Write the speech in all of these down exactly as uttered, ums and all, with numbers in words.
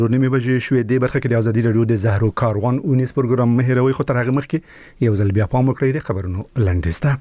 نیمه بجې شوې د برخه کې د ازادي رادیو د زهرو کاروان اونیس پروګرام مهروي خو تر هغه مخکې یو ځل بیا پام وکړئ د خبرونو لنډیسته.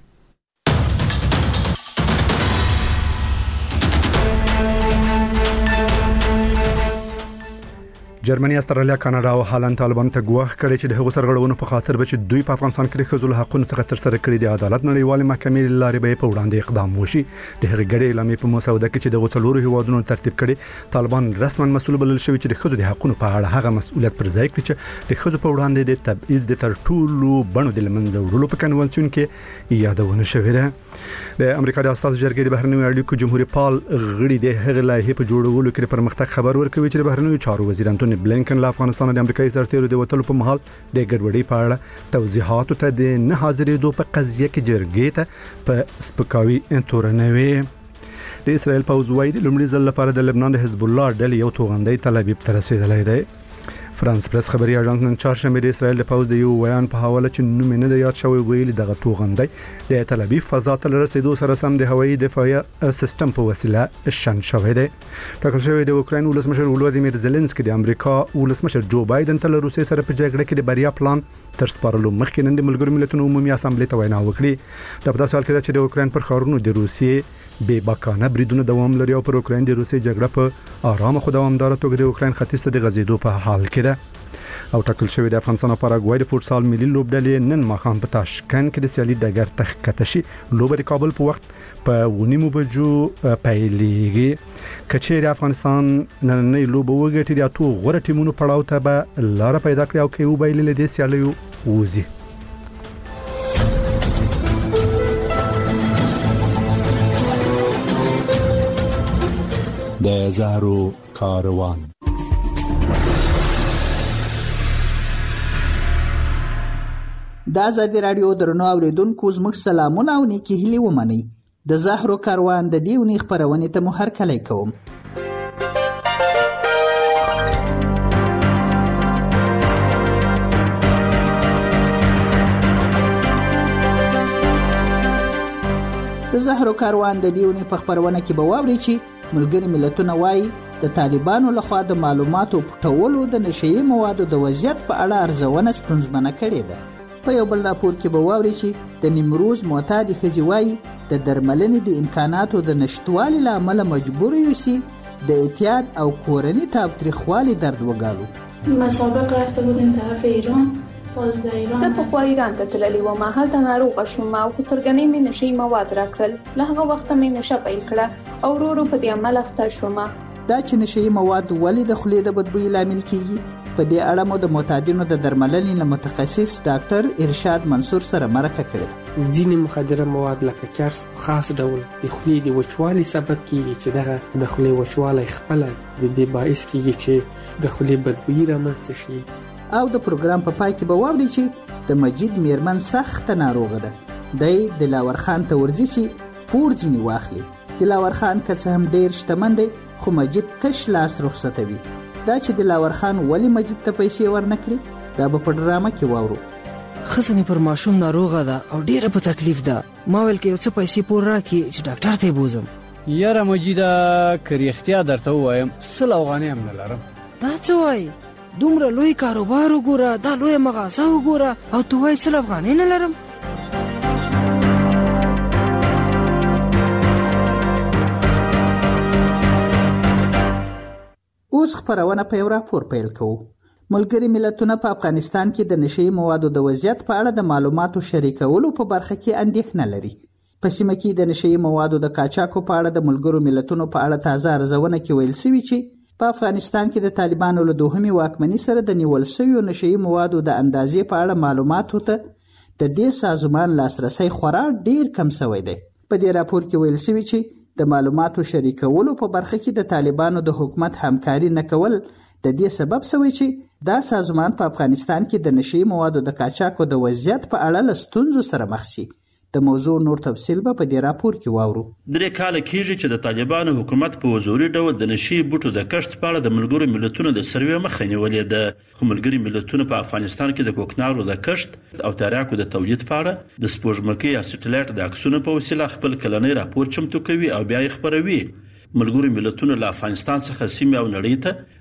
جرمني، استرالیا، کاناډا او هالند طالبان ته ګواښ کړی چې د هغو سرغړونو په خاطر به چې دوی په افغانستان کې د ښځو له حقونو څخه تر سره کړي د عدالت نړیوالې محکمې لارې به په وړاندې اقدام وشي. د هغې ګډې اعلامیې په مسوده کې چې د څلورو هیوادونو ترتیب کړي، طالبان رسما مسؤل بلل شوی چې د ښځو د حقونو په اړه هغه مسؤلیت پر ځای کړي چې د ښځو په وړاندې د تبعیض د تر ټولو بڼو د لمنځه وړلو په کنوانسیون کې یادونه شوې ده. د امریکا د استازو جرګې د بهرنیو اړیکو جمهوریت پال غړي د هغې لایحې په جوړولو کې پرمختګ خبر ورکوي چې د بهرنیو چارو وزیر انټونی بلینکن له افغانستان د امریکایي سرتیرو د وټلو په مهال د ګډوډۍ په اړه توضیحات ته د نه حاضرېدو په قضیه کې جرګې ته په سپکاوي تورنوي. د اسرائیل پوځ وايي د لومړي ځل لپاره د لبنان د حزب الله ډلې یو توغندۍ تل ابیب ته رسیدلی دی. فرانس پریس خبري اژانس نن چهارشنبه د اسرائیل د پوځ د یو ویان په حواله چې نوم نه د یاد شوی ویلي دغه توغندۍ د تل ابیب فضا ته رسیدو سره سم د هوایي دفاعي سیستم په وسیله شن شوی دی. ټاکل شوی د اوکراین ولسمشر ولادیمیر زيلنسکي د امریکا ولسمشر جو بایدن ته له روسیې سره په جګړه کې د بریا پلان تر سپارلو مخکې نن د ملګرو ملتونو عمومي اسامبلې ته وینا وکړي. دا په داسې حال کې چې د اوکراین پر ښارونو د روسیې بې باکانه بریدونه دوام لري او پر اوکراین د روسیې جګړه په آرامه خو دوامدار توګه د اوکراین ختیځ ته د غځېدو په حال کې ده. او ټاکل شوی د افغانستان او پاراګوای د فوټسال ملي لوبډلې نن ماښام په تاشکند کې د سیالي ډګر ته ښکته شي. لوبه د کابل په وخت په ونیمو بجو پیلېږي. کچېرې افغانستان نننۍ لوبه وګټي د اتو غوره ټیمونو پړاو ته به لاره پیدا کړي او کې وبایللې د سیالیو وځي. د زهرو کاروان. د ازادي رادیو درنو اوریدونکو زموږ سلامونه او نیکی هیلې ومنئ. د زهرو کاروان د دې اونۍ خپرونې ته مو هرکلی کوم. د زهرو کاروان د دې اونۍ په خپرونه کې به واورئ چې ملګري ملتونه وایي د طالبانو لخوا د معلوماتو پټولو د نشهیي موادو د وضعیت په اړه ارزونه ستونزمنه کړې ده. په یو بل راپور کې به واورئ چې د نیمروز معتادې ښځې وایي د درملنې د امکاناتو د نشتوالي له امله مجبور یوسي د اعتیاد او کورني تاوتریخوالي درد وګالو. مسابق رفته بودیم طرف ایران. زه پخوا ایران ته تللی وم. هلته ناروغه شوم او په سرګنۍ مې نشهیي مواد راکړل. له هغه وخته مې نشه پیل کړه او ورو ورو په دې عمل اخته شوم. دا چې نشهیي مواد ولې د خولې د بدبویي لامل کیږي، په دې اړه مو د معتادینو د درملنې له متخصص ډاکټر ارشاد منصور سره مرکه کړې ده. ځینې مخدره مواد لکه چرس په خاص ډول د خولې د وچوالي سبب کیږي چې دغه د خولې وچوالی خپله د دې باعث کیږي چې د خولې بدبویي رامنځته شي. او د پروګرام په پای کې به واورئ چې د مجید میرمن سخته ناروغه ده. دی دلاور خان ته ورځي چې پور ځینې واخلي. دلاور خان که څه هم ډیر شتمن دی خو مجید تش لاس رخصتوي. دا چې دلاور خان ولی مجید ته پیسې ورنکړي دا به په ډرامه کې واورو. خزه مې پر ماشوم ناروغه ده او ډیره په تکلیف ده. ما ویل کې یو څه پیسې پور راکړي چې ډاکټر ته بوزم. یاره مجیده که ریښتیا درته ووایم سل افغانۍ هم نه لرم. دا څه وایي؟ دومره لوی کاروبار وګوره، دا لوی مغازه وګوره او تو وایي سل افغانۍ نه لرم. اوس خبرونه په یو راپور پیل کوو. ملګري ملتونه په افغانستان کې د نشهیي موادو د وضعیت په اړه د معلوماتو شریکولو په برخه کې اندېښنه لري. په سیمه کې د نشهیي موادو د قاچاقو په اړه د ملګرو ملتونو په اړه تازه ارزونه کې ویل شوي چې په افغانستان کې د طالبانو له دوهمې واکمنۍ سره د نیول شویو نشهیي موادو د اندازې په اړه معلوماتو ته د دې سازمان لاسرسی خورا ډیر کم شوی دی. په دې راپور کې ویل شوي چې د معلوماتو شریکولو په برخه کې د طالبانو د حکومت همکاري نه کول د دې سبب شوی چې دا سازمان په افغانستان کې د نشهیي موادو د قاچاقو د وضعیت په اړه له ستونزو سره مخ شي. د موضوع نور تفصیل به په دې راپور کې واورو. درې کاله کېږي چې د طالبانو حکومت په حضوري ډول د نشهیي بوټو د کښت په اړه د ملګرو ملتونو د سروې مخه نیولې ده. خو ملګري ملتونه په افغانستان کې د کوکنارو د کښت او تریاکو د تولید په اړه د سپوږمکۍ یا سټلایټ د عکسونو په وسیله خپل کلنی راپور چمتو کوي او بیا یې خپروي. ملګرو ملتونو له افغانستان څخه سیمه او نړۍ ته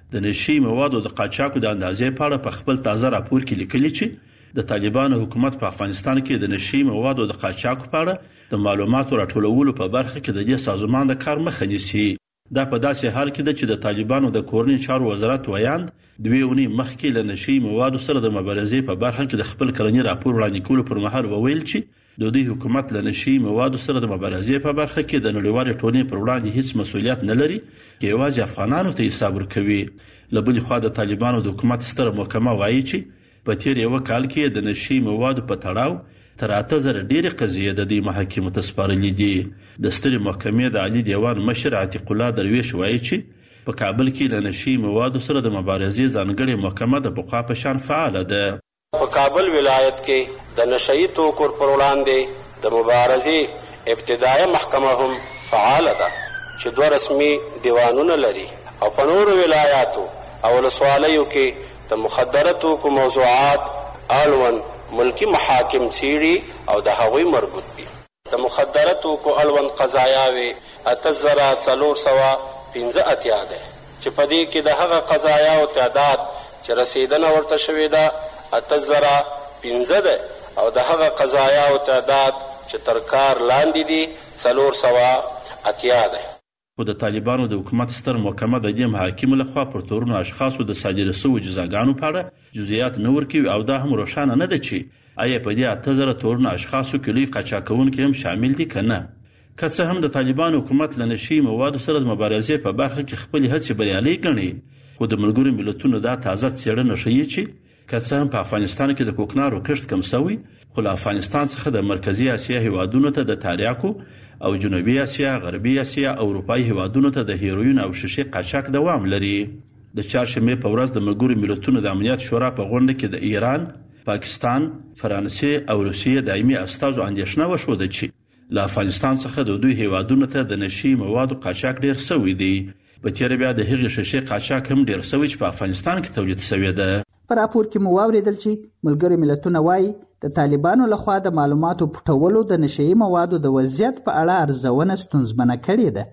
د نشي موادو د قاچاقو د اندازې په اړه په خپل تازه راپور کې لیکلي چې د طالبانو حکومت په افغانستان کې د نشي موادو د قاچاقو په اړه د معلوماتو راټولولو په برخه کې د دې سازمان د کار مخه نیسي. دا په داسې حال کې ده چې د طالبانو د کورنۍ چارو وزارت ویاند دوی ونی مخکې له نشي موادو سره د مبارزې په برخه کې د خپل کلنی راپور وړاندې کولو پر مهال وویل چې د دوی حکومت له نشي موادو سره د مبارزې په برخه کې د نړیوال ټولنې پر وړاندې هیڅ مسؤلیت نه لري چې یوازې افغانانو ته حساب ورکوي. له بلې خوا د طالبانو د حکومت ستره محکمه وایي چې په تیر یو کال کې د نشي موادو په تړاو تر اته زره ډېرې قضیې د دې محاکمو ته سپارلې دي. د سترې محکمې د عالی دیوان مشر عتیق الله درویش وایي چې په کابل کې له نشي موادو سره د مبارزې ځانګړې محکمه د بقا په شان فعاله ده. په کابل ولایت کې د نشئی توکو پر وړاندې د مبارزې ابتدایي محکمه هم فعاله ده چې دوه رسمي دیوانونه لري او په نورو ولایاتو او ولسوالیو کې د مخدره توکو موضوعات اړوند ملکی محاکم څیړي او د هغوی مربوط دي. د مخدره توکو اړوند قضایاوې اته زره څلور سوه پنځه اتیا ده چې په دې کې د هغه قضایاو تعداد چې رسیدنه ورته شوې ده اته زره پنځه ده او د هغه قضایاو تعداد چې تر کار لاندې دي څلور سوه اتیا ده. خو د طالبانو د حکومت ستر محکمه د دې محاکمو لخوا پر تورنو اشخاصو د صادره شویو جزاګانو په اړه جزئیات نه ورکوي او دا هم روښانه نه ده چې آیا په دې اته زره تورنو اشخاصو کې لوی قاچاقونکي هم شامل دي که نه. که څه هم د طالبانو حکومت له نشي موادو سره د مبارزې په برخه کې خپلې هڅې بریالۍ ګڼي خو د ملګرو ملتونو دا تازه څېړنه ښیي چې که څه هم په افغانستان کې د کوکنارو کښت کم شوی خو له افغانستان څخه د مرکزي اسیا هیوادونو ته د تریاکو او جنوبي اسیا، غربي اسیا او اروپایي هیوادونو ته د هیروین او شیشې قاچاق دوام لري. د چهارشنبې په ورځ د ملګرو ملتونو د امنیت شورا په غونډه کې د ایران، پاکستان، فرانسې او روسیې دایمي استازو اندېښنه وښوده چې له افغانستان څخه د دوی هیوادونو ته د نشي موادو قاچاق ډیر شوی دی. په تیر بیا د هغې شیشې قاچاق هم ډیر شوی چې په افغانستان کې تولید شوی ده. په راپور کې مو واوریدل چې ملګري ملتونه وایي د طالبانو لخوا د معلوماتو پټولو د نشئی موادو د وضعیت په اړه ارزونه ستونزمنه کړې ده.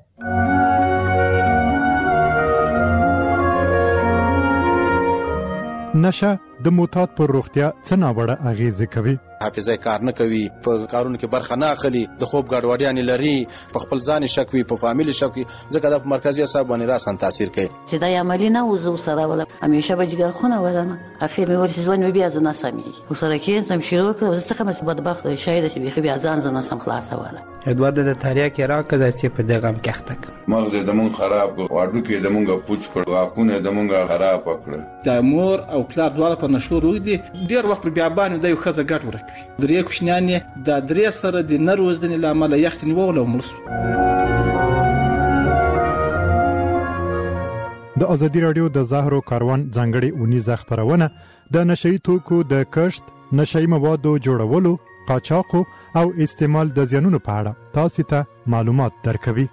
نشه د معتاد پر روغتیا څه ناوړه اغیزه کوي. حافظه کار نه کوي، په کارونو کې برخه نه اخلي، د خوب ګډوډیان لري، په خپل ځان شک وي، په فامیل شک وي، ځکه د مرکزی اعصاب باندې راسن تاثیر کوي. چې دا عملی نه وزو سره ولا همیشه به جګر خونه ولنه اخر مې ورسې ځوان بیا ځنه سمي وسره کې سم شروع کړ ځکه مې بدبخت شاید چې بیا بیا ځان ځنه سم خلاص ولا ادواد د تاریخ کې راکړه چې په دغه کې اخته مغز د مون خراب واړو کې د مونږه پوچ کړ واکونه د مونږه خراب کړ. د مور او پلار دواړه په نشو روغ دي ډیر وخت بیا باندې د یو خزه ګټ ورکوي. درې کوشنیان د درې سره د نروزنې لامل یخت نیول او مرسو. د ازادي رادیو د زهرو کاروان ځانګړي اونیزه خبرونه د نشئی توکو د کښت، نشئی موادو جوړولو، قاچاقو او استعمال د زیانونو په اړه تاسو ته معلومات درکوي.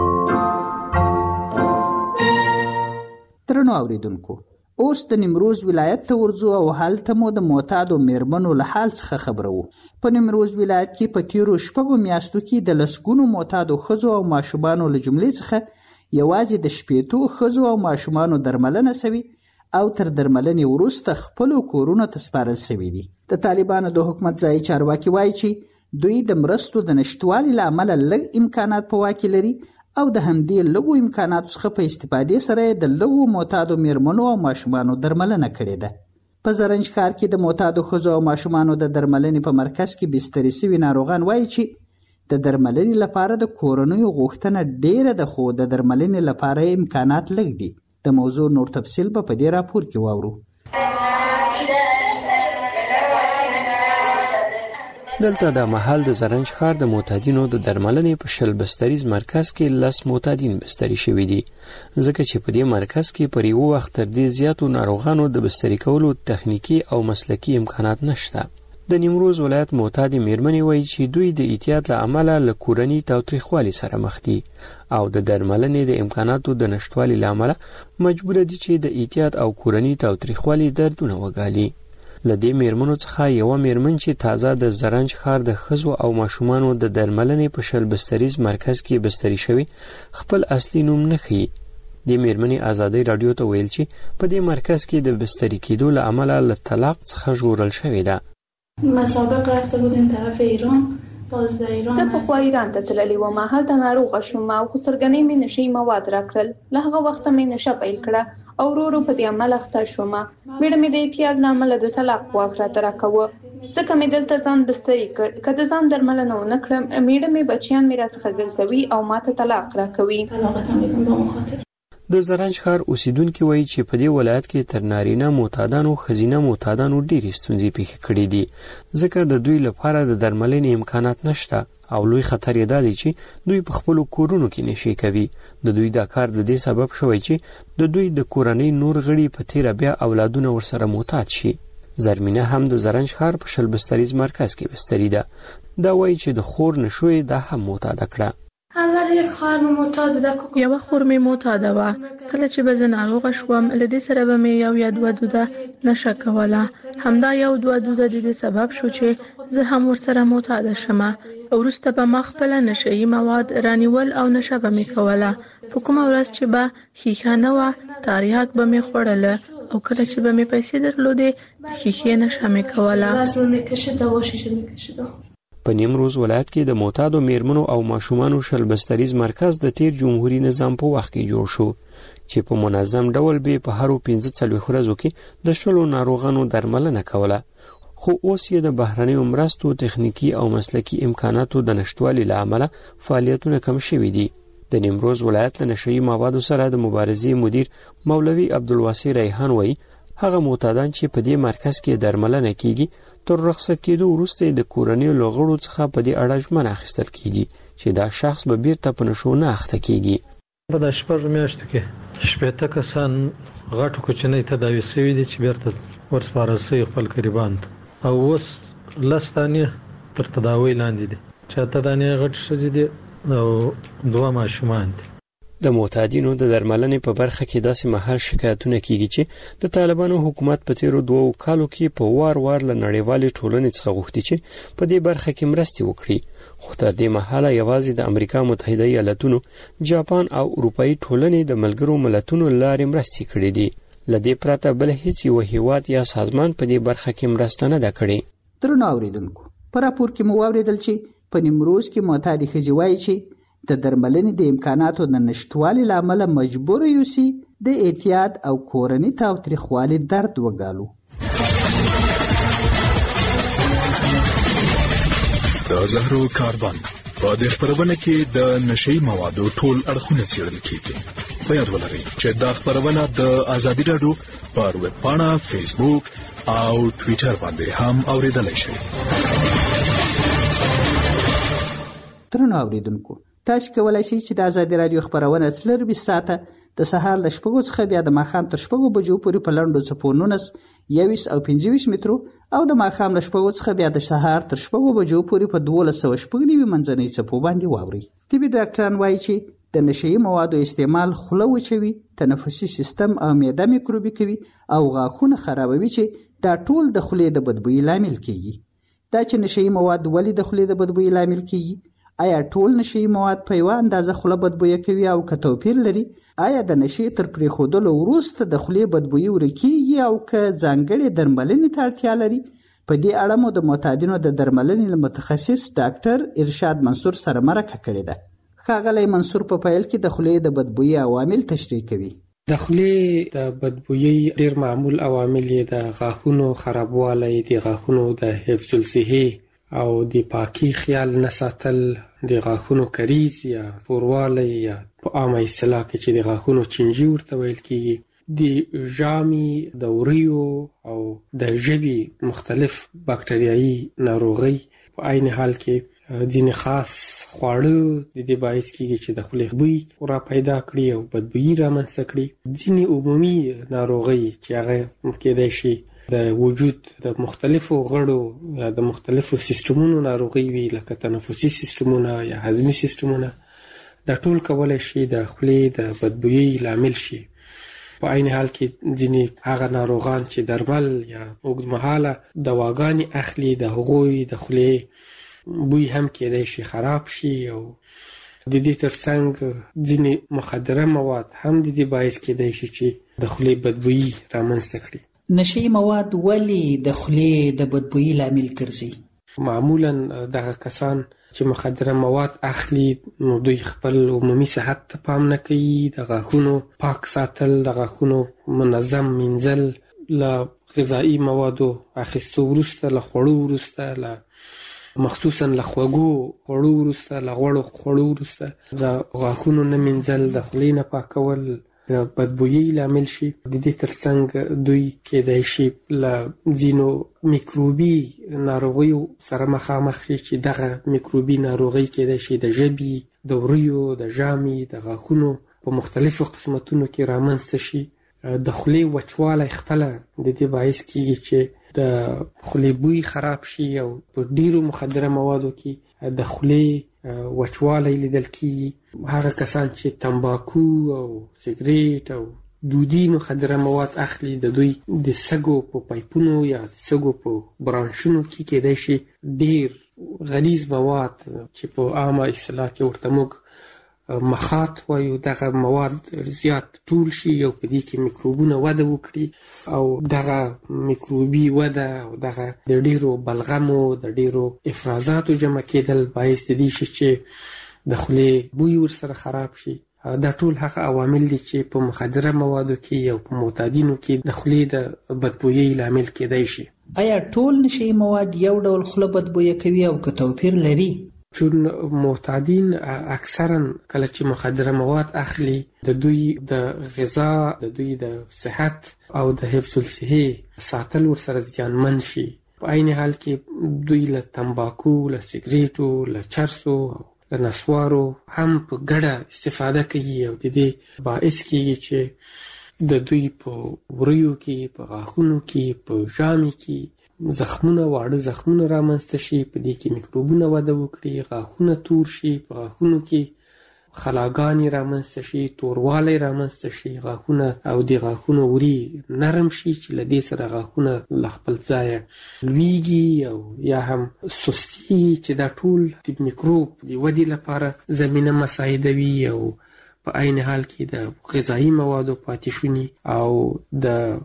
ترنو اوریدونکو، اوس د نیمروز ولایت ته ورځو او هلته مو د معتادو میرمنو له حال څخه خبرو. په نیمروز ولایت کې په تیرو شپږو میاشتو کې د لسګونو معتادو ښځو او ماشومانو له جملې څخه یوازې د شپېتو ښځو او ماشومانو درملنه سوي او تر درملنې وروسته خپلو کورونو ته سپارل سوي دي. د طالبانو د حکومت ځایي چارواکي وایي چې دوی د مرستو د نشتوالي له امله لږ امکانات په واک کې لري او د همدې لږو امکاناتو څخه په استفادې سره د لږو معتادو میرمنو او ماشومانو درملنه کړې ده. په زرنج ښار کې د معتادو ښځو او ماشومانو د درملنې په مرکز کې بستري سوي ناروغان وایي چې د درملنې لپاره د کورنیو غوښتنه ډیره ده خو د درملنې لپاره امکانات لږ دي. د موضوع نور تفصیل به په دې راپور کې واورو. دلته د محل د زرنج ښار د معتادینو د درملنې په شل بستریز مرکز کې لس معتادین بستري شوي دي ځکه چې په دې مرکز کې پر یو وخت تر دې زیاتو ناروغانو د بستري کولو تخنیکی او مسلکی امکانات نشته. د نیمروز ولایت معتاد میرمنې وایي چې دوی د احتیاط له امله له کورني تاوتریخوالي سره مخ دي او د درملنې د امکاناتو د نشتوالي له امله مجبور دي چې د احتیاط او کورني تاوتریخوالي دردونه وګالي. له دې میرمنو څخه یو میرمن چې تازه د زرنج ښار د ښځو او ماشومانو د درملنې په شل بستریز مرکز کې بستري شوی خپل اصلي نوم نه ښیي د میرمنې ازادي رادیو ته ویل چې په دې مرکز کې د بستري کېدو له امله له طلاق څخه ژغورل شوې ده. مسابقه رفته بودیم طرف ایران باز د ایران زه په خوا ایران ته تللی وم. هلته ناروغه شوم او خسرګنۍ مې نشي مواد راکړل. له هغه وخت مې نشه پیل کړه او ورو ورو په دې عمل اخته شوم. بیړه مې د اعتیاد له امله د طلاق واک راته راکوه. ځکه مې دلته ځان بستري کړ. که د ځان درملنه ونه کړم میړه مې بچیان مې راڅخه ګرځوي او ماته طلاق راکوي. د زرنج ښار اوسیدونکو وایي چې په دې ولایت کې تر نارینه معتادانو ښځینه معتادانو ډېرې ستونزې پیښې کړې دي ځکه د دوی لپاره د درملنې امکانات نشته او لوی خطر یې دا دی چې دوی په خپلو کورونو کې نشي کوي. د دوی دا کار د دې سبب شوی چې د دوی د کورنۍ نور غړي په تیره بیا اولادونه ورسره معتاد شي. زرمینه هم د زرنج ښار په شل بستریز مرکز کې بستري ده. دا وایي چې د خور نشوې دا هم معتاده کړه. اول یک خواهر مې معتاده ده. یوه خور مې معتاده وه. کله چې به زه ناروغه شوم له دې سره به مې یو یا دوه دوده نشه کوله. همدا یو دوه دوده د دې سبب شو چې زه هم ورسره معتاده شم. وروسته به ما خپله نشهیي مواد رانیول او نشه به مې کوله. په کومه ورځ چې به ښیښه نه وه تریاک به مې خوړله او کله چې به مې پیسې درلودې د ښیښې نشه مې کوله. په نیمروز ولایت کې د معتادو میرمنو او ماشومانو شل بستریز مرکز د تیر جمهوریت نظام په وخت کې جوړ شو چې په منظم ډول به په هرو پنځه څلوېښت ورځو کې د شلو ناروغانو درملنه کوله. خو اوس یې د بهرنیو مرستو تخنیکی او مسلکی امکاناتو د نشټوالي له امله فعالیتونه کم شوي دي. د نیمروز ولایت له نشهیي موادو سره د مبارزې مدیر مولوي عبدالواسع ریحان وایي هغه معتادان چې په دې مرکز کې درملنه کیږي تر رخصت کېدو وروسته د کورنۍ له غړو څخه په دې اړه ژمنه اخیستل کیږي چې دا شخص به بیرته په نشو نه اخته کیږي. په د شپږ میاشتو کې شپېته کسان غټو کوچنۍ تداوي شوي دي چې بیرته ورسپارل شوي خپل قریبان ته او اوس لس دانې تر تداوی لاندې دي چې اته دانې غټ ښځې دي او دوه ماشومان دي. د معتادینو د درملنې په برخه کې داسې مهال شکایتونه کیږي چې د طالبانو حکومت په تیرو دوو کالو کې په وار وار له نړیوالې ټولنې څخه غوښتي چې په دې برخه کې مرستې وکړي. خو تر دې مهاله یوازې د امریکا متحده ایالاتونو، جاپان او اروپایي ټولنې د ملګرو ملتونو لارې مرستې کړې دي. له دې پرته بل هیڅ یو هیواد یا سازمان په دې برخه کې مرسته نه ده کړې. درنو اوریدونکو، په راپور کې مو واوریدل چې په نیمروز کې معتادې ښځې وایي چې د درملنې د امکاناتو د نشټوالي له امله مجبور یوسي د اعتیاد او کورني تاوتریخوالي درد وګالو. د زهرو کاربن په دې خبرونه کې د نشي موادو ټول اړخونه څېړل کیږي. په یاد ولرئ چې دا خبرونه د ازادي رادیو پر ویب پاڼه، فیسبوک او ټوئیټر باندې هم اوریدلای شئ. درنو اوریدونکو، تاسو کولای شئ چې د ازادي رادیو خبرونه څلور ساعته د سهار له شپږو څخه بیا د ماښام تر شپږو بجو پورې په لنډو څپو نولس، یویشت او پنځه ویشت مترو او د ماښام له شپږو څخه بیا د سهار تر شپږو بجو پورې په دولس سوه شپږ نوي منځنۍ څپو باندې واورئ. طبي ډاکټران وایي چې د نشهیي موادو استعمال خوله وچوي، تنفسي سیستم او معده میکروبي کوي او غاښونه خرابوي چې دا ټول د خولې د بدبویي لامل کیږي. دا چې نشهیي مواد ولې د خولې د بدبویي لامل کیږي؟ آیا ټول نشهیي مواد په یوه اندازه خوله بدبویه کوي او که توپیر لري؟ آیا د نشې تر پرېښودلو وروسته د خولې بدبویي ورکیږي او که ځانګړې درملنې ته اړتیا لري؟ په دې اړه مو د معتادینو د درملنې له متخصص ډاکټر ارشاد منصور سره مرکه کړې ده. ښاغلی منصور په پیل کې د خولې د بدبویي عوامل تشریح کوي. د خولې د بدبویي ډېر معمول عوامل یې د غاښونو خرابوالی، د غاښونو د حفظ الصحې او د پاکي خیال نه ساتل، د غاښونو کریز یا توروالی یا په عامه اصطلاح کې چې د غاښونو چینجي ورته ویل کیږي، د ژامې د وریو او د ژبې مختلف باکټریایي ناروغۍ، په عین حال کې ځینې خاص خواړه د دې باعث کیږي چې د خولې بوی را پیدا کړي او بدبویي رامنځته کړي. ځینې عمومي ناروغۍ چې هغه کېدای شي د وجود د مختلفو غړو یا د مختلفو سیستمونو ناروغي وي، لکه تنفسي سیستمونه یا هضمي سیستمونه، دا ټول کولای شي د خولې د بدبویي لامل شي. په عین حال کې ځینې هغه ناروغان چې درمل یا اوږدمهاله دواګانې اخلي، د هغوی د خولې بوی هم کېدای شي خراب شي او د دې ترڅنګ ځینې مخدره مواد هم د دې باعث کېدای شي چې د خولې بدبویي رامنځته کړي. نشي مواد ولې د خولې د بدبویي لامل ګرځي؟ معمولا دغه کسان چې مخدره مواد اخلي نو دوی خپل عمومي صحت ته پام نه کوي، د غاښونو پاک ساتل، د غاښونو منظم مینځل، له غذایی موادو اخیستو وروسته، له خوړو وروسته، له مخصوصا له خوږو خوړو وروسته، له غوړو خوړو وروسته د غاښونو نه مینځل، د خولې نه پاکول د بدبویي لامل شي. د دې ترڅنګ دوی کېدای شي له ځینو میکروبي ناروغیو سره مخامخ شي چې دغه میکروبي ناروغۍ کېدای شي د ژبې، د وریو، د ژامې، د غاښونو په مختلفو قسمتونو کې رامنځته شي. د خولې وچوالی خپله د دې باعث کېږي چې د خولې بوی خراب شي او په ډیرو مخدره موادو کې د خولې وچوالی لیدل کېږي. هغه کسان چې تمباکو او سیګریټ او دودي مخدره مواد اخلي د دوی د سږو په پایپونو یا د سږو په برانشونو کې کېدای شي ډیر غلیظ مواد چې په عامه اصطلاح کې ورته موږ مخاط وایو، دغه مواد زیات ټول شي او په دې کې میکروبونه وده وکړي او دغه میکروبي وده او دغه د ډیرو بلغمو د ډیرو افرازاتو جمع کېدل باعث د دې شي چې د خولې بوی ورسره خراب شي. دا ټول هغه عوامل دي چې په مخدره موادو کې او په معتادینو کې د خولې د بدبویۍ لامل کېدای شي. آیا ټول نشي مواد یو ډول خوله بدبویه کوي او که توپیر لري؟ چون معتادین اکثرا کله چې مخدره مواد اخلي د دوی د غذا، د دوی د صحت او د حفظ الصحې ساتل ورسره زیانمن شي. په عین حال کې دوی له تمباکو، له سیګریټو، له چرسو، له نسوارو هم په ګډه استفاده کوي او د دې باعث کېږي چې د دوی په وریو کې، په غاښونو کې، په ژامې کې زخمونه، واړه زخمونه رامنځته شي، په دې کې میکروبونه وده وکړي، غاښونه تور شي، په غاښونو کې خلاګانې رامنځته شي، توروالی رامنځته شي، غاښونه او د غاښونو وری نرم شي چې له دې سره غاښونه له خپل ځایه لویږي او یا هم سستي چې دا ټول د میکروب د ودې لپاره زمینه مساعدوي او په عین حال کې د غذایی موادو پاتې شوني او د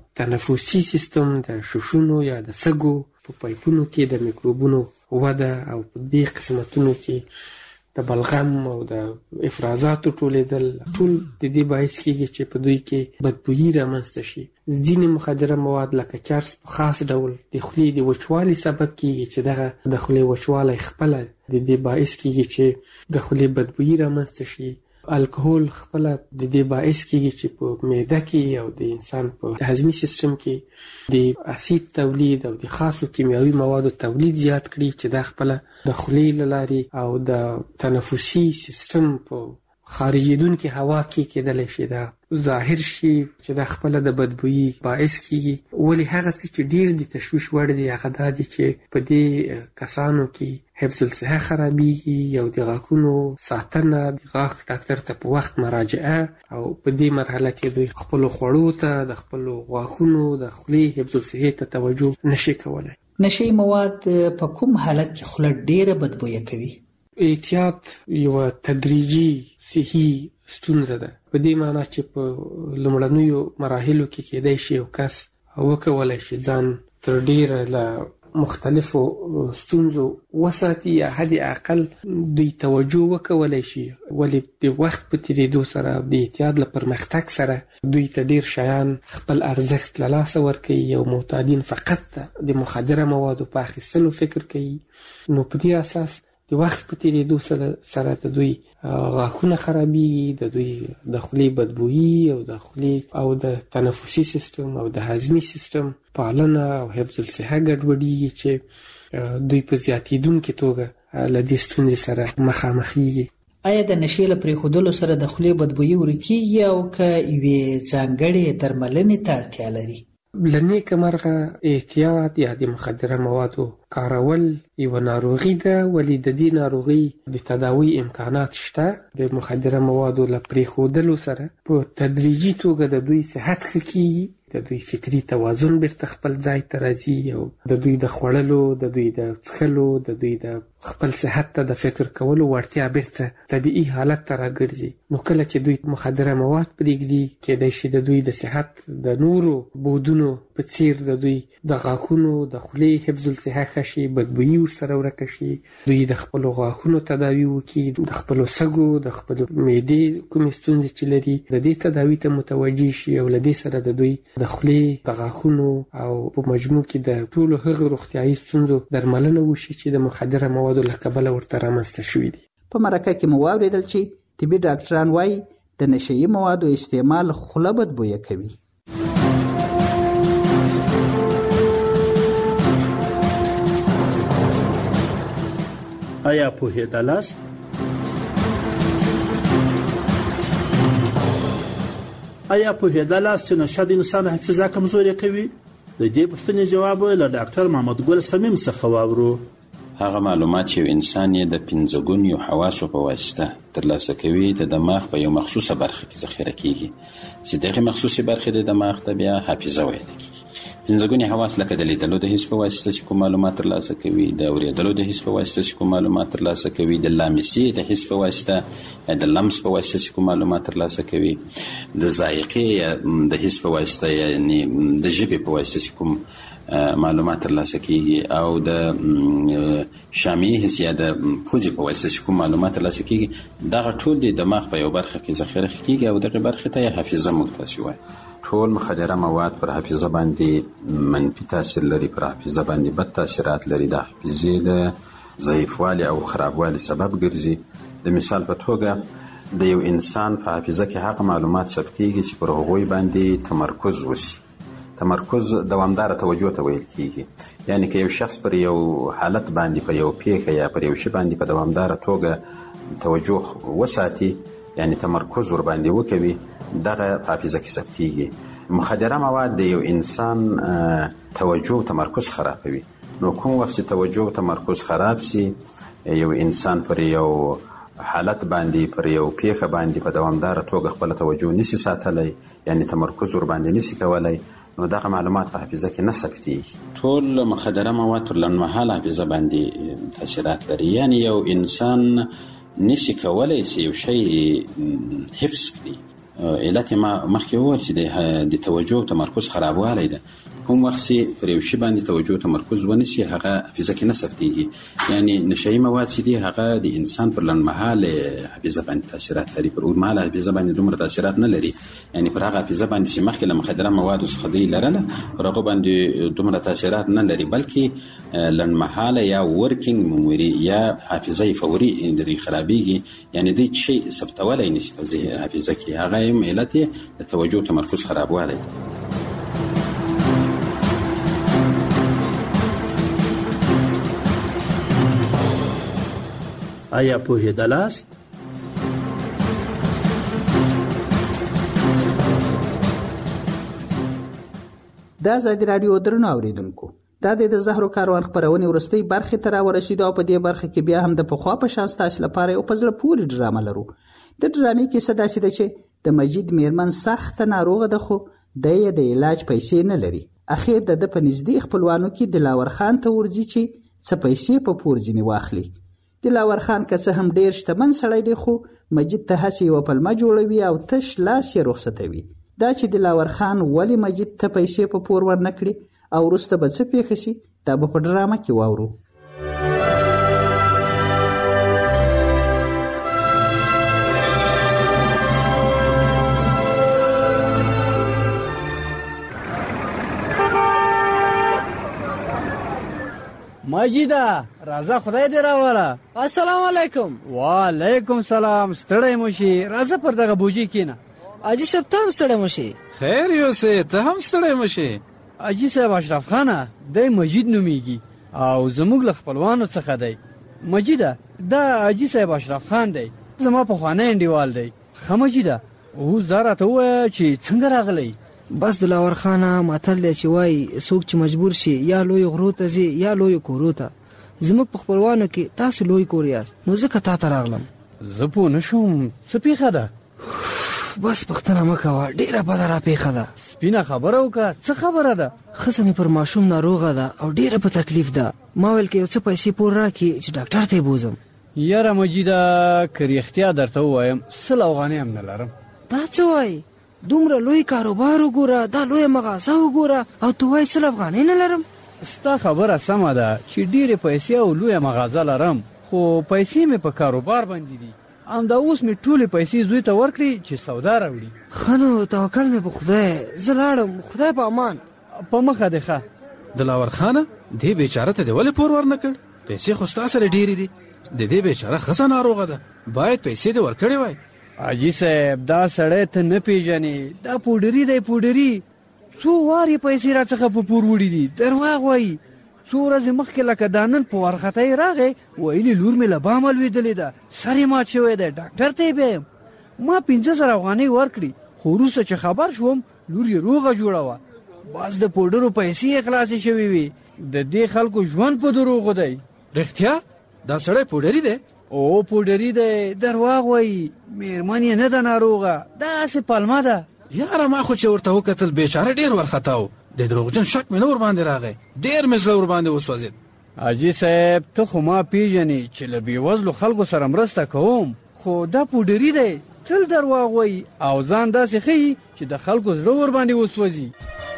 تنفسي سیستم د ششونو یا د سږو په پایپونو کې د میکروبونو وده او په دې قسمتونو کې د بلغم او د افرازاتو ټولېدل ټول د دې باعث کېږي چې په دوی کې بدبویي رامنځته شي. ځینې مخدره مواد لکه چرس په خاص ډول د خولې د وچوالي سبب کېږي چې دغه د خولې وچوالی خپله د دې باعث کېږي چې د خولې بدبویي رامنځته شي. الکحول خپله د دې باعث کېږي چې په معده کې او د انسان په هضمي سیستم کې د اسید تولید او د خاصو کیمیاوي موادو تولید زیات کړي چې دا خپله د خولې له لارې او د تنفسي سیستم په خارجیدونکې هوا کې کېدلی شي دا ظاهر شي چې دا خپله د بدبویي باعث کېږي. ولې هغه څه چې ډېر د تشویش وړ دی هغه دا دی چې په دې کسانو کې حفظ الصحه خرابېږي او د غاښونو ساتنه، د غاښ ډاکټر ته په وخت مراجعه او په دې مرحله کې دوی خپلو خوړو ته، د خپلو غاښونو د خولې حفظ الصحې ته توجه نشي کولی. نشي مواد په کوم حالت کې خوله ډېره بدبویه کوي؟ احتیاط یوه تدریجي صحي ستونزه ده، په دې معنا چې په لومړنیو مراحلو کې کېدای شي یو کس وکولی شي ځان تر ډېره له مختلفو ستونزو وساتي یا حد اقل دوی توجه وکولی شي. ولې د وخت په تېرېدو سره د احتیاط له پرمختګ سره دوی ته ډېر شیان خپل ارزښت له لاسه ورکوي او معتادین فقط د مخدره موادو په اخیستلو فکر کوي. نو په دې اساس د وخت په تېرېدو سره د دوی غاښونه خرابېږي، د دوی د خولې بدبویي او د خولې او د تنفسي سیستم او د هضمي سیستم پالنه او حفظ الصحه ګډوډېږي چې دوی په زیاتېدونکې توګه له دې ستونزې سره مخامخېږي. آیا د نشې له پرېښودلو سره د خولې بدبویي ورکېږي او که یوې ځانګړې درملنې ته اړتیا لري؟ له نیکه مرغه احتیاط یا د مخدره موادو کارول یوه ناروغي ده، ولې د دې ناروغۍ د تداوی امکانات شته. د مخدره موادو له پرېښودلو سره په تدریجي توګه د دوی صحت ښه کېږي، د دوی فکري توازن بیرته خپل ځای ته راځي او د دوی د خوړلو، د دوی د څښلو، د دوی د خپل صحت ته د فکر کولو وړتیا بیرته طبیعي حالت ته راګرځي. نو کله چې دوی مخدره مواد پرېږدي، کېدای شي د دوی د صحت د نورو بودونو په څیر د دوی د غاښونو د خولې حفظ الصحه ښه شي، بدبویي ورسره ورکه شي، دوی د خپلو غاښونو تداوي وکړي، د خپلو سږو د خپلو معدې کومې ستونزې چې لري د دې تداوي ته متوجه شي، او له دې سره د دوی د خولې د غاښونو او په مجموع کې د ټولو هغو روغتیایي ستونزو درملنه وشي چې د مخدره موادو له کبله ورته رامنځته شوي دي. په مرکه کې مو واورېدل چې طبي ډاکټران وایي د نشهیي موادو استعمال خوله بدبویه کوي. آیا پوهېدلاست؟ آیا پوهېدلاست چې نشه د انسان حافظه کمزورې کوي؟ د دې پوښتنې جواب له ډاکټر محمد ګل صمیم څخه واورو. هغه معلومات چې انسان یې د پنځه ګونیو حواسو په واسطه ترلاسه کوي د دماغ په یو مخصوصه برخه کې ذخیره کیږي، چې دغه مخصوصي برخه د دماغ ته بیا حافظه ویل کیږي. پنځه ګونی حواس لکه د لیدلو د حس په واسطه چې کوم معلومات ترلاسه کوي، د اوریدلو د حس په واسطه چې کوم معلومات ترلاسه کوي، د لامسي د حس په واسطه یا د لمس په واسطه چې کوم معلومات ترلاسه کوي، د ذائقې د حس په واسطه یعنی د ژبې په واسطه چې کوم معلومات ترلاسه کیږي، او د شامعي حس یا د پوزې په واسطه چې کوم معلومات ترلاسه کیږي. دغه ټول د دماغ په یو برخه کې ذخیره کیږي او دغه برخه ته حافظه موږ تاسو وایي. ټول مخدره مواد پر حافظه باندې منفي تاثیر لري، پر حافظه باندې بد تاثیرات لري، د حافظې د ضعیفوالي او خرابوالي سبب ګرځي. د مثال په توګه د یو انسان په حافظه کې هغه معلومات ثبتېږي چې پر هغوی باندې تمرکز وشي. تمرکز دوامدار توجه ته ویل کیږي، یعنی که یو شخص پر یو حالت باندې، پر یو پیښه یا پر یو شی باندې په دوامدار توګه توجه وساتي، یعنی تمرکز ور باندې وکوي، دغه حافظه کې ثبتېږي. مخدره مواد د یو انسان توجه او تمرکز خرابوي. نو کوم وخت چې توجه او تمرکز خراب سي، یو انسان پر یو حالت باندې، پر یو پیښه باندې په دوامدار توګه خپل توجه نشي ساتلی، یعنی تمرکز ور باندې نشي کولای، نو دغه معلومات په حافظه کې نه ثبتېږي. ټول مخدره مواد پر لنډمهاله حافظه باندې تاثیرات لري، یعنی یو انسان نشي کولای چې یو شی حفظ کړي. علت ما مخکې وویل چې د توجه او تمرکز خرابوالی ده. کوم وخت چې پر یو شی باندې توجه او تمرکز ونیسي، هغه حافظه کې نه ثبتېږي. یعنی نشهیي مواد چې دي هغه د انسان پر لنډمهاله حافظه باندې تاثیرات لري، پر اوږدمهاله حافظه باندې دومره تاثیرات نه لري. یعنی پر هغه حافظه باندې چې مخکې له مخدره موادو څخه دوی لرله، پر هغه باندې دومره تاثیرات نه لري، بلکې لنډمهاله یا ورکینګ میموري یا حافظه فوري د دوی خرابېږي. یعنی دوی شی ثبتولی نشي په حافظه کې، هغه هم علت یې د توجه او تمرکز خرابوالی دی. آیا پوهېدلاست؟ د ازادي راډیو درنو اوریدونکو، دا د زهرو کاروان خپرونې وروستۍ برخې ته راورسېدو او په دې برخه کې بیا هم د پخوا په شان ستاسو لپاره یو په زړه پورې ډرامه لرو. د ډرامې کیسه داسې ده چې د مجید میرمن سخته ناروغه ده، خو دی یې د علاج پیسې نه لري. اخیر د ده په نږدې خپلوانو کې دلاور خان ته ورځي چې څه پیسې په پور ځینې واخلي. دلاور خان که څه هم ډیر شتمن سړی دی، خو مجید ته هسې یوه پلمه جوړوي او تش لاس یې رخصتوي. دا چې دلاور خان ولې مجید ته پیسې په پور ورنه کړي او وروسته به څه پیښه شي، دا به په ډرامه کې واورو. مجیده راځه، خدای دې راوله. السلام علیکم. وعلیکم سلام. ستړی مو شي، راځه پر دغه بوجي کېنه. اجي صاحب ته هم ستړی مو شي. خیر یوسې، ته هم ستړی مو شي. اجي صاحب اشرف خانه دی مجید نومیږي او زموږ له خپلوانو څخه دی. مجیده دا اجي صاحب اشرف خان دی، زما پخوانی انډیوال دی. ښه مجیده، اوس دا راته ووایه چې څنګه راغلی. بس دلاور خانه متل دی چې وایي څوک چې مجبور شي یا لوی غرو ته ځي یا لوی کورو ته. زموږ په خپلوانو کې تاسو لوی کور یاست، نو ځکه تا ته راغلم. زه پوه نه شوم څه پیښه ده. بس پختنه مکوه ډیره بده را پیښه ده. سپینه خبره وکړه. څه خبره ده؟ ښځه مې پر ماشوم ناروغه ده او ډیره په تکلیف ده. ما ویل که یو څه پیسې پور راکړي چې ډاکټر ته یې بوزم. یاره مجیده که رښتیا درته ووایم سل افغانۍ هم نه لرم. دا څه وایي؟ دومره لوی کاروبار وګوره، دا لویه مغازه وګوره او ته وایي سل افغانۍ نه لرم. ستا خبره سمه ده چې ډیرې پیسې او لویه مغازه لرم، خو پیسې مې په کاروبار باندې دي. همدا اوس مې ټولې پیسې زوی ته ورکړي چې سودا راوړي. ښه نو توکل مې په خدای، زه لاړم. خدای په امان. په مخه دې ښه. دلاور خانه دې بیچاره ته دې ولې پور ورنه کړ؟ پیسې خو ستا سره ډېرې دي. د دې بیچاره ښځه ناروغه ده، باید پیسې دې ورکړې وای. حاجي صاحب دا سړی ته نه پیژنې، دا پوډري دی پوډري. څو وارې پیسې راڅخه په پور وړي دي. درواغ وایي. څو ورځې مخکې لکه دا نن په وارخطۍ راغی، ویلي لور مې له بامه لوېدلې ده، سر یې مات شوی دی، ډاکټر ته یې بیایم. ما پنځه زره افغانۍ ورکړي، خو وروسته چې خبر شوم لور یې روغه جوړه وه. بس د پوډرو پیسې یې خلاصې شوې وي. د دې خلکو ژوند په دروغو دی. رښتیا دا سړی پوډري دی؟ او پوډري دی، درواغ وایي. میرمن یې نه ده ناروغه، داسې پلمه ده. یاره ما خو چې ورته وکتل بیچاره ډېر وارخطا و. د دروغجن شک مې نه ورباندې راغی، ډېر مې زړه ورباندې وسوځېد. حاجي صاحب ته خو ما پیژنې چې له بېوزلو خلکو سره مرسته کوم، خو دا پوډري دی، تل درواغ وایي او ځان داسې ښیي چې د خلکو زړه ورباندې وسوځي.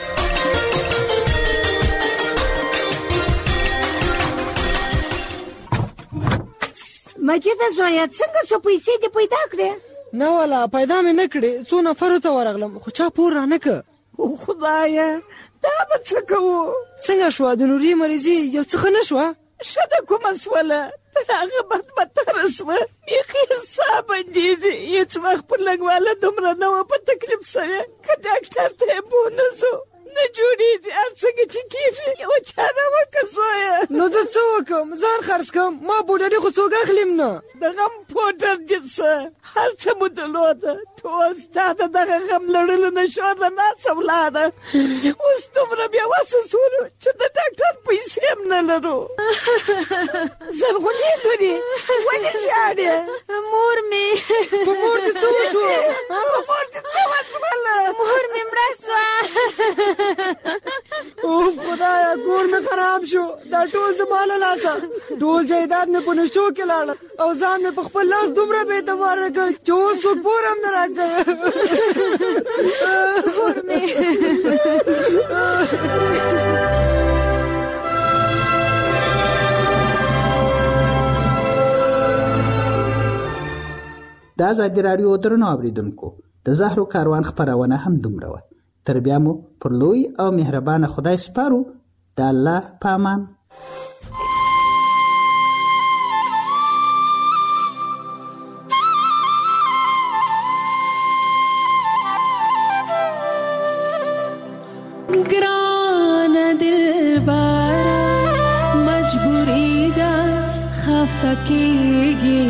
مجیده زویه څنګه څو پیسې دې پیدا کړې؟ نه والا پیدا مې نه کړې، څو نفرو ته ورغلم خو چا پور را نه که. خدایه دا به څه کوو؟ څنګه شوه؟ د نوري مریضي یو څه ښه نه شوه؟ ښه ده کومه سوله، تر هغه بدبتره سوه. بیخي ساه بندېږي. هېڅ وخت پر لږواله دومره نه وه په تکلیف سوې. که ډاکټر ته یې پوه نه سو نه جوړېږي، هر څنګه چې کېږي یوه چاره وکړه زویه. نو زه څه وکړم؟ ځان خرڅ کړم. ما پوډري خو څوک اخلم نه. د غم پوډر دې څه هر څه مو درلوده، ټول ستا د دغه غم لړلو نه شو د ناسه ولاړه. اوس دومره بېوسه سولو چې د ډاکټر پیسې هم نه لرو. زرغونې لورې ولې ژاړې؟ مور مې په مور دې څه وشو؟ په مور دې څه وشوله؟ مور مې مړه سوه. اوف خدایا کور مې خراب شو، دا ټول زما له لاسه. ټول جایداد مې په نشو کې لاړه او ځان مې په خپل لاس دومره بې اعتباره کړ چې اوس څوک پور هم نه راکوي. مور مې د ازادي راډیو درنو اوریدونکو، د زهرو کاروان خپرونه هم دومره وه. تر بیا مو پر لوی او مهربانه خدای سپارو. د الله په امان. ګرانه دلبره مجبوري ده خفه کېږي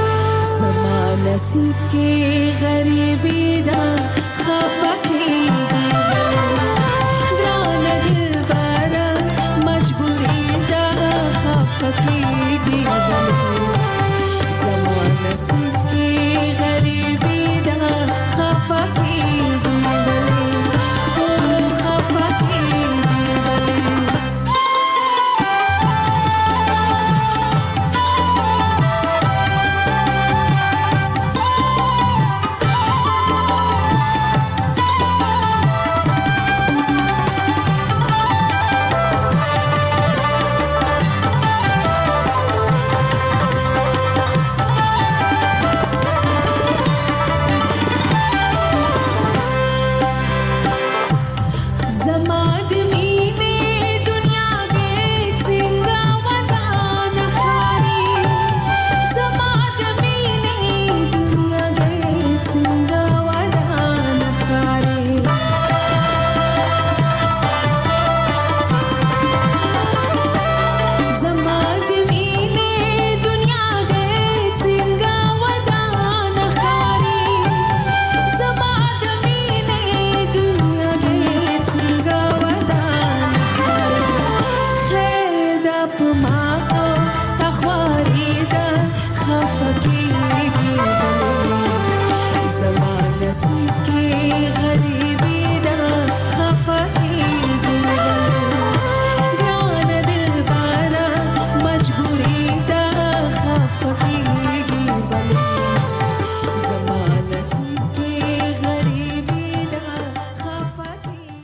زما نصیب کې غریبي ده خفه کېږي